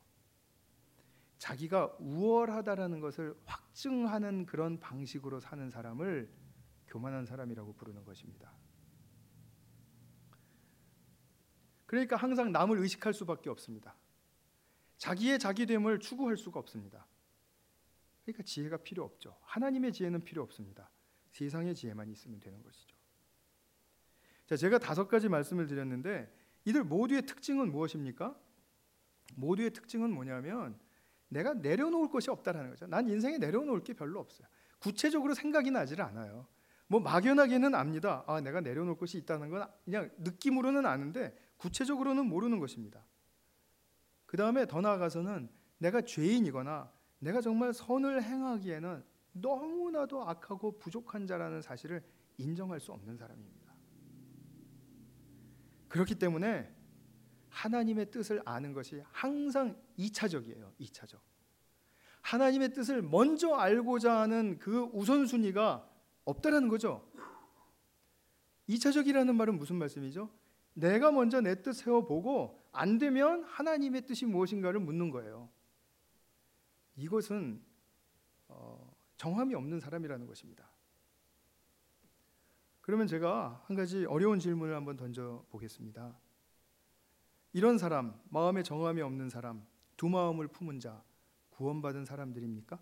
자기가 우월하다라는 것을 확증하는 그런 방식으로 사는 사람을 교만한 사람이라고 부르는 것입니다. 그러니까 항상 남을 의식할 수밖에 없습니다. 자기의 자기됨을 추구할 수가 없습니다. 그러니까 지혜가 필요 없죠. 하나님의 지혜는 필요 없습니다. 세상의 지혜만 있으면 되는 것이죠. 자, 제가 다섯 가지 말씀을 드렸는데 이들 모두의 특징은 무엇입니까? 모두의 특징은 뭐냐면 내가 내려놓을 것이 없다라는 거죠. 난 인생에 내려놓을 게 별로 없어요. 구체적으로 생각이 나지를 않아요. 뭐 막연하게는 압니다. 아, 내가 내려놓을 것이 있다는 건 그냥 느낌으로는 아는데 구체적으로는 모르는 것입니다. 그 다음에 더 나아가서는 내가 죄인이거나 내가 정말 선을 행하기에는 너무나도 악하고 부족한 자라는 사실을 인정할 수 없는 사람입니다. 그렇기 때문에 하나님의 뜻을 아는 것이 항상 이차적이에요. 이차적. 하나님의 뜻을 먼저 알고자 하는 그 우선순위가 없다라는 거죠. 이차적이라는 말은 무슨 말씀이죠? 내가 먼저 내 뜻 세워보고 안 되면 하나님의 뜻이 무엇인가를 묻는 거예요. 이것은 어, 정함이 없는 사람이라는 것입니다. 그러면 제가 한 가지 어려운 질문을 한번 던져보겠습니다. 이런 사람, 마음에 정함이 없는 사람, 두 마음을 품은 자, 구원받은 사람들입니까?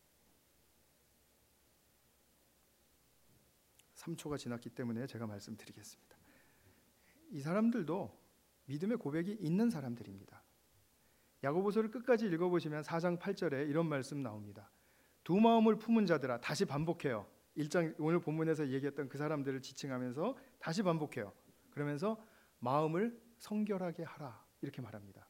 삼 초가 지났기 때문에 제가 말씀드리겠습니다. 이 사람들도 믿음의 고백이 있는 사람들입니다. 야고보서를 끝까지 읽어보시면 사 장 팔 절에 이런 말씀 나옵니다. 두 마음을 품은 자들아, 다시 반복해요. 일 장 오늘 본문에서 얘기했던 그 사람들을 지칭하면서 다시 반복해요. 그러면서 마음을 성결하게 하라 이렇게 말합니다.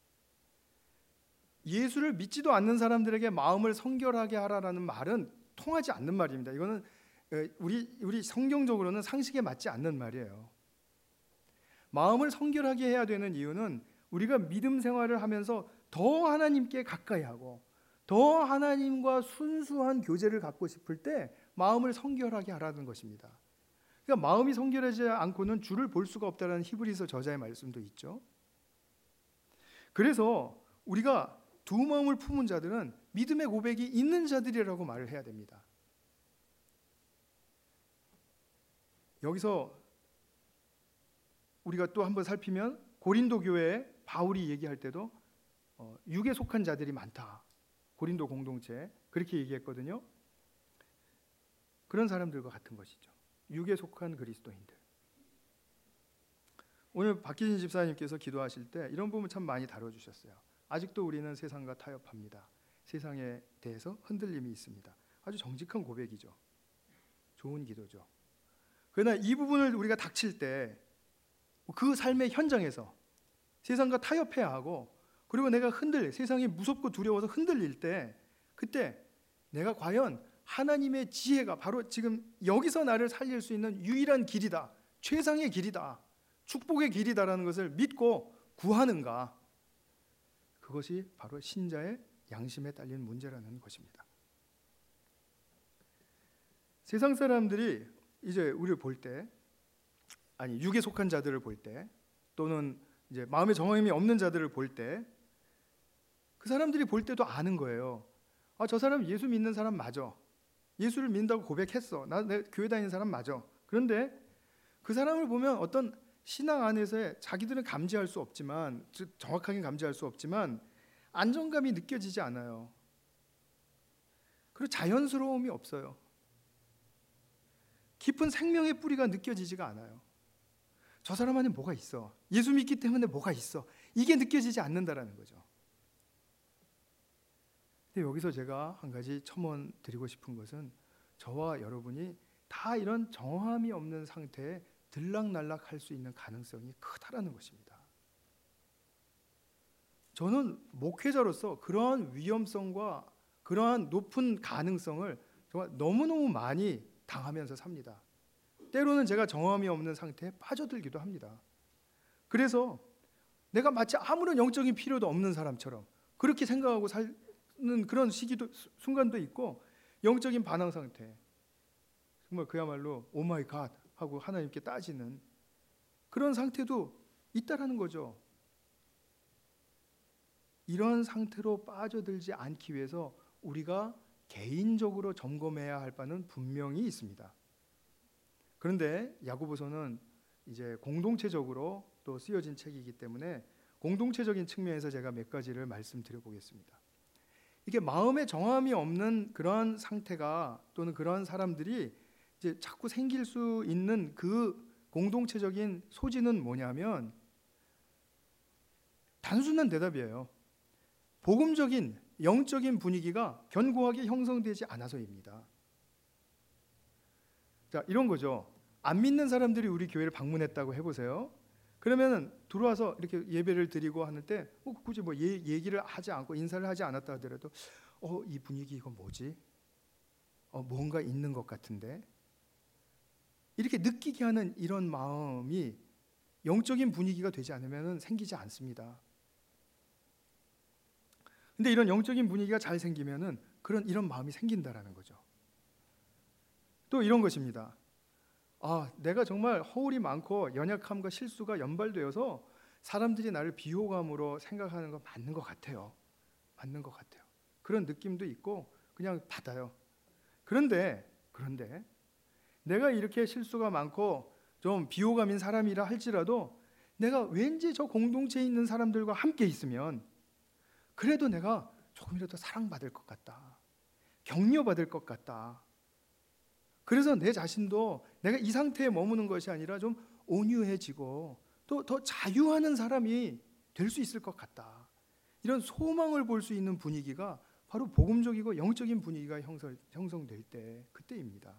예수를 믿지도 않는 사람들에게 마음을 성결하게 하라라는 말은 통하지 않는 말입니다. 이거는 우리 우리 성경적으로는 상식에 맞지 않는 말이에요. 마음을 성결하게 해야 되는 이유는 우리가 믿음 생활을 하면서 더 하나님께 가까이 하고 더 하나님과 순수한 교제를 갖고 싶을 때 마음을 성결하게 하라는 것입니다. 그러니까 마음이 성결하지 않고는 주를 볼 수가 없다는 히브리서 저자의 말씀도 있죠. 그래서 우리가 두 마음을 품은 자들은 믿음의 고백이 있는 자들이라고 말을 해야 됩니다. 여기서 우리가 또 한번 살피면 고린도 교회에 바울이 얘기할 때도 어, 육에 속한 자들이 많다. 고린도 공동체 그렇게 얘기했거든요. 그런 사람들과 같은 것이죠. 육에 속한 그리스도인들. 오늘 박기진 집사님께서 기도하실 때 이런 부분 참 많이 다뤄주셨어요. 아직도 우리는 세상과 타협합니다. 세상에 대해서 흔들림이 있습니다. 아주 정직한 고백이죠. 좋은 기도죠. 그러나 이 부분을 우리가 닥칠 때 그 삶의 현장에서 세상과 타협해야 하고 그리고 내가 흔들 세상이 무섭고 두려워서 흔들릴 때 그때 내가 과연 하나님의 지혜가 바로 지금 여기서 나를 살릴 수 있는 유일한 길이다. 최상의 길이다. 축복의 길이다라는 것을 믿고 구하는가. 그것이 바로 신자의 양심에 딸린 문제라는 것입니다. 세상 사람들이 이제 우리를 볼 때 아니 육에 속한 자들을 볼 때 또는 이제 마음에 정함이 없는 자들을 볼 때 그 사람들이 볼 때도 아는 거예요. 아, 저 사람 예수 믿는 사람 맞아. 예수를 믿는다고 고백했어. 나 내 교회 다니는 사람 맞아. 그런데 그 사람을 보면 어떤 신앙 안에서의 자기들은 감지할 수 없지만 정확하게 감지할 수 없지만 안정감이 느껴지지 않아요. 그리고 자연스러움이 없어요. 깊은 생명의 뿌리가 느껴지지가 않아요. 저 사람 안에 뭐가 있어. 예수 믿기 때문에 뭐가 있어. 이게 느껴지지 않는다라는 거죠. 근데 여기서 제가 한 가지 첨언 드리고 싶은 것은 저와 여러분이 다 이런 정함이 없는 상태에 들락날락 할 수 있는 가능성이 크다라는 것입니다. 저는 목회자로서 그러한 위험성과 그러한 높은 가능성을 정말 너무너무 많이 당하면서 삽니다. 때로는 제가 정함이 없는 상태에 빠져들기도 합니다. 그래서 내가 마치 아무런 영적인 필요도 없는 사람처럼 그렇게 생각하고 사는 그런 시기도 순간도 있고 영적인 반항 상태 정말 그야말로 오 마이 갓 하고 하나님께 따지는 그런 상태도 있다라는 거죠. 이런 상태로 빠져들지 않기 위해서 우리가 개인적으로 점검해야 할 바는 분명히 있습니다. 그런데 야고보서는 이제 공동체적으로 또 쓰여진 책이기 때문에 공동체적인 측면에서 제가 몇 가지를 말씀드려 보겠습니다. 이게 마음에 정함이 없는 그러한 상태가 또는 그러한 사람들이 이제 자꾸 생길 수 있는 그 공동체적인 소지는 뭐냐면 단순한 대답이에요. 복음적인 영적인 분위기가 견고하게 형성되지 않아서입니다. 자, 이런 거죠. 안 믿는 사람들이 우리 교회를 방문했다고 해보세요. 그러면 들어와서 이렇게 예배를 드리고 하는 때 어, 굳이 뭐 예, 얘기를 하지 않고 인사를 하지 않았다 하더라도 어, 이 분위기 이거 뭐지? 어, 뭔가 있는 것 같은데, 이렇게 느끼게 하는 이런 마음이 영적인 분위기가 되지 않으면 생기지 않습니다. 근데 이런 영적인 분위기가 잘 생기면은 그런 이런 마음이 생긴다라는 거죠. 또 이런 것입니다. 아, 내가 정말 허울이 많고 연약함과 실수가 연발되어서 사람들이 나를 비호감으로 생각하는 거 맞는 것 같아요. 맞는 것 같아요. 그런 느낌도 있고 그냥 받아요. 그런데 그런데 내가 이렇게 실수가 많고 좀 비호감인 사람이라 할지라도 내가 왠지 저 공동체에 있는 사람들과 함께 있으면 그래도 내가 조금이라도 사랑받을 것 같다, 격려받을 것 같다. 그래서 내 자신도 내가 이 상태에 머무는 것이 아니라 좀 온유해지고 또 더 자유하는 사람이 될 수 있을 것 같다. 이런 소망을 볼 수 있는 분위기가 바로 복음적이고 영적인 분위기가 형성, 형성될 때 그때입니다.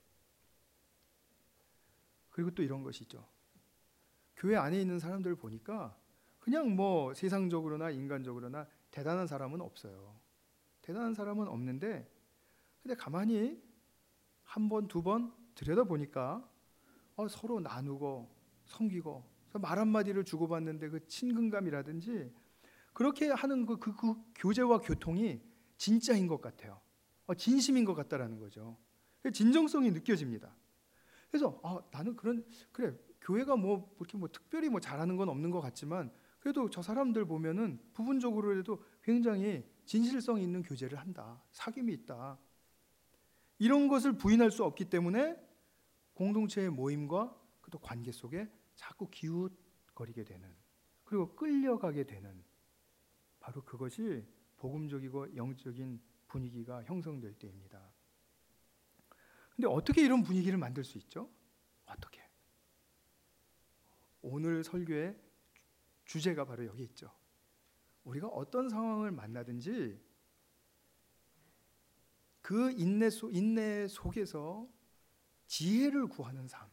그리고 또 이런 것이죠. 교회 안에 있는 사람들 보니까 그냥 뭐 세상적으로나 인간적으로나 대단한 사람은 없어요. 대단한 사람은 없는데 근데 가만히 한 번, 두 번 들여다보니까 어, 서로 나누고 섬기고 말 한마디를 주고받는데 그 친근감이라든지 그렇게 하는 그, 그, 그 교제와 교통이 진짜인 것 같아요. 어, 진심인 것 같다라는 거죠. 진정성이 느껴집니다. 그래서 아, 나는 그런 그래 교회가 뭐 이렇게 뭐 특별히 뭐 잘하는 건 없는 것 같지만 그래도 저 사람들 보면은 부분적으로라도 굉장히 진실성 있는 교제를 한다, 사귐이 있다. 이런 것을 부인할 수 없기 때문에 공동체의 모임과 또 관계 속에 자꾸 기웃거리게 되는, 그리고 끌려가게 되는, 바로 그것이 복음적이고 영적인 분위기가 형성될 때입니다. 근데 어떻게 이런 분위기를 만들 수 있죠? 어떻게? 오늘 설교의 주제가 바로 여기 있죠. 우리가 어떤 상황을 만나든지 그 인내, 소, 인내 속에서 지혜를 구하는 삶.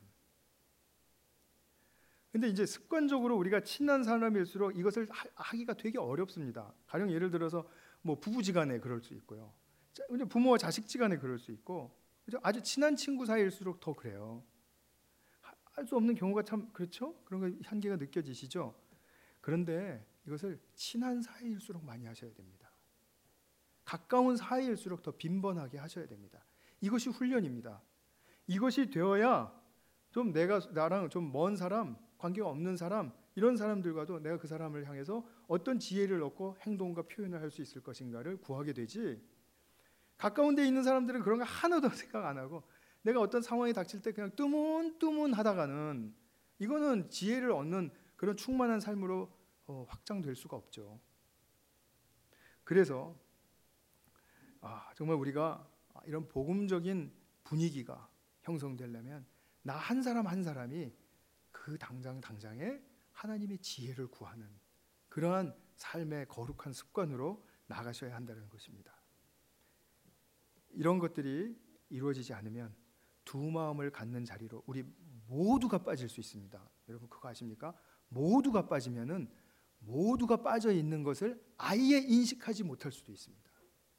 근데 이제 습관적으로 우리가 친한 사람일수록 이것을 하기가 되게 어렵습니다. 가령 예를 들어서 뭐 부부지간에 그럴 수 있고요. 부모와 자식지간에 그럴 수 있고, 아주 친한 친구 사이일수록 더 그래요. 할 수 없는 경우가 참 그렇죠? 그런 거 한계가 느껴지시죠? 그런데 이것을 친한 사이일수록 많이 하셔야 됩니다. 가까운 사이일수록 더 빈번하게 하셔야 됩니다. 이것이 훈련입니다. 이것이 되어야 좀 내가 나랑 좀 먼 사람, 관계가 없는 사람, 이런 사람들과도 내가 그 사람을 향해서 어떤 지혜를 얻고 행동과 표현을 할 수 있을 것인가를 구하게 되지, 가까운 데 있는 사람들은 그런 거 하나도 생각 안 하고 내가 어떤 상황이 닥칠 때 그냥 뜨문뜨문 하다가는 이거는 지혜를 얻는 그런 충만한 삶으로 어, 확장될 수가 없죠. 그래서 아, 정말 우리가 이런 복음적인 분위기가 형성되려면 나 한 사람 한 사람이 그 당장 당장에 하나님의 지혜를 구하는 그러한 삶의 거룩한 습관으로 나가셔야 한다는 것입니다. 이런 것들이 이루어지지 않으면 두 마음을 갖는 자리로 우리 모두가 빠질 수 있습니다. 여러분 그거 아십니까? 모두가 빠지면은 모두가 빠져 있는 것을 아예 인식하지 못할 수도 있습니다.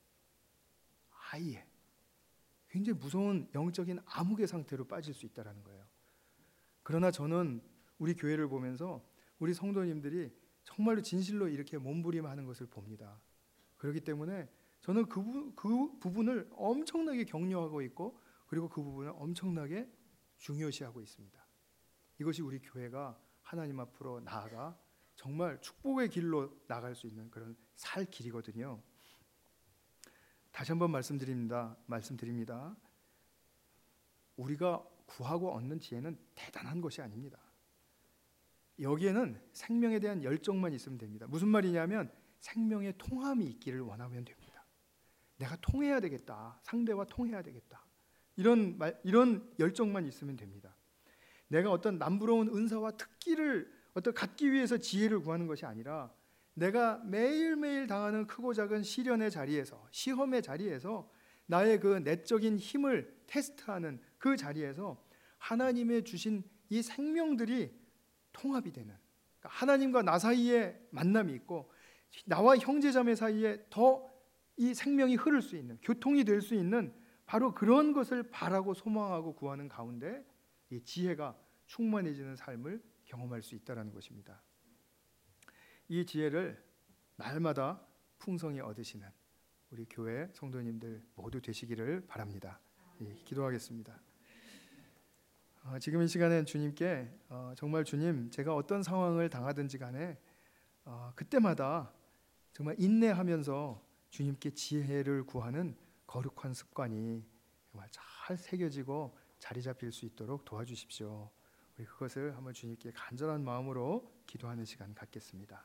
아예 굉장히 무서운 영적인 암흑의 상태로 빠질 수 있다는 거예요. 그러나 저는 우리 교회를 보면서 우리 성도님들이 정말로 진실로 이렇게 몸부림하는 것을 봅니다. 그렇기 때문에 저는 그, 부, 그 부분을 엄청나게 격려하고 있고 그리고 그 부분을 엄청나게 중요시하고 있습니다. 이것이 우리 교회가 하나님 앞으로 나아가 정말 축복의 길로 나갈 수 있는 그런 살 길이거든요. 다시 한번 말씀드립니다. 말씀드립니다. 우리가 구하고 얻는 지혜는 대단한 것이 아닙니다. 여기에는 생명에 대한 열정만 있으면 됩니다. 무슨 말이냐면 생명의 통함이 있기를 원하면 됩니다. 내가 통해야 되겠다. 상대와 통해야 되겠다. 이런 말, 이런 열정만 있으면 됩니다. 내가 어떤 남부러운 은사와 특기를 어떤 갖기 위해서 지혜를 구하는 것이 아니라 내가 매일매일 당하는 크고 작은 시련의 자리에서, 시험의 자리에서 나의 그 내적인 힘을 테스트하는 그 자리에서 하나님의 주신 이 생명들이 통합이 되는, 그러니까 하나님과 나 사이에 만남이 있고 나와 형제자매 사이에 더 이 생명이 흐를 수 있는, 교통이 될 수 있는 바로 그런 것을 바라고 소망하고 구하는 가운데 이 지혜가 충만해지는 삶을 경험할 수 있다는 것입니다. 이 지혜를 날마다 풍성히 얻으시는 우리 교회 성도님들 모두 되시기를 바랍니다. 예, 기도하겠습니다. 어, 지금 이 시간엔 주님께 어, 정말 주님, 제가 어떤 상황을 당하든지 간에 어, 그때마다 정말 인내하면서 주님께 지혜를 구하는 거룩한 습관이 정말 잘 새겨지고 자리 잡힐 수 있도록 도와주십시오. 우리 그것을 한번 주님께 간절한 마음으로 기도하는 시간 갖겠습니다.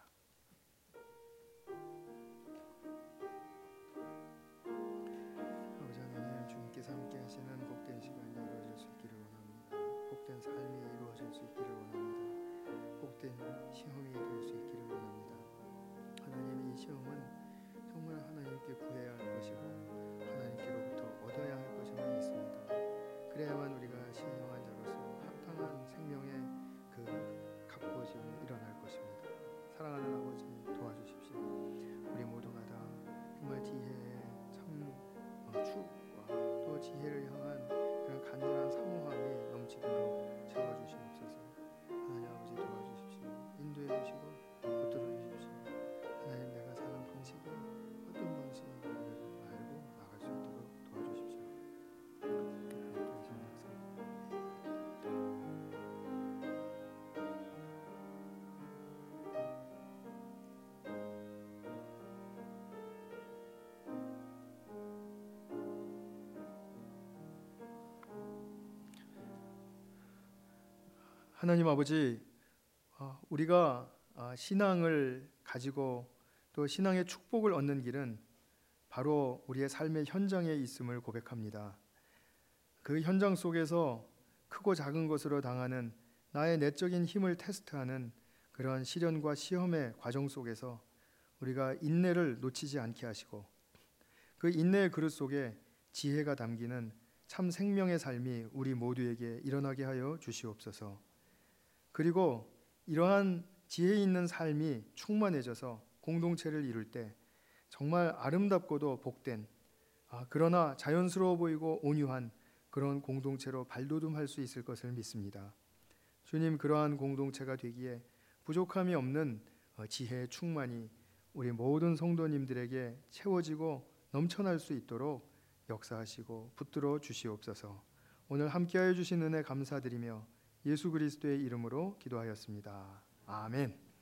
아버지 하나님, 주님께서 함께 하시는 복된 시간이 이루어질 수 있기를 원합니다. 복된 삶이 이루어질 수 있기를 원합니다. 복된 시험이 될 수 있기를 원합니다. 하나님, 이 시험은 정말 하나님께 구해야 할 것이고 하나님께로부터 얻어야 할 것임을 믿습니다. 그래야만 우리가 신령한 자로서 합당한 생명의 그 가꾸어짐이 일어날 것입니다. 사랑하는 아버지, 도와주십시오. 우리 모두가 다 정말 지혜의 참 어, 추구와 또 지혜를 향한 그런 간절한 사모함이 넘치도록 채워주시옵소서. 하나님 아버지, 도와주십시오. 인도해 주시고 붙들어 주십시오. 하나님, 내가 사는 방식이 어떤 방식인지 알고 나갈 수 있도록 도와주십시오. 하나님 아버지, 우리가 신앙을 가지고 또 신앙의 축복을 얻는 길은 바로 우리의 삶의 현장에 있음을 고백합니다. 그 현장 속에서 크고 작은 것으로 당하는 나의 내적인 힘을 테스트하는 그러한 시련과 시험의 과정 속에서 우리가 인내를 놓치지 않게 하시고 그 인내의 그릇 속에 지혜가 담기는 참 생명의 삶이 우리 모두에게 일어나게 하여 주시옵소서. 그리고 이러한 지혜 있는 삶이 충만해져서 공동체를 이룰 때 정말 아름답고도 복된, 아, 그러나 자연스러워 보이고 온유한 그런 공동체로 발돋움할 수 있을 것을 믿습니다. 주님, 그러한 공동체가 되기에 부족함이 없는 지혜의 충만이 우리 모든 성도님들에게 채워지고 넘쳐날 수 있도록 역사하시고 붙들어 주시옵소서. 오늘 함께하여 주신 은혜 감사드리며 예수 그리스도의 이름으로 기도하였습니다. 아멘.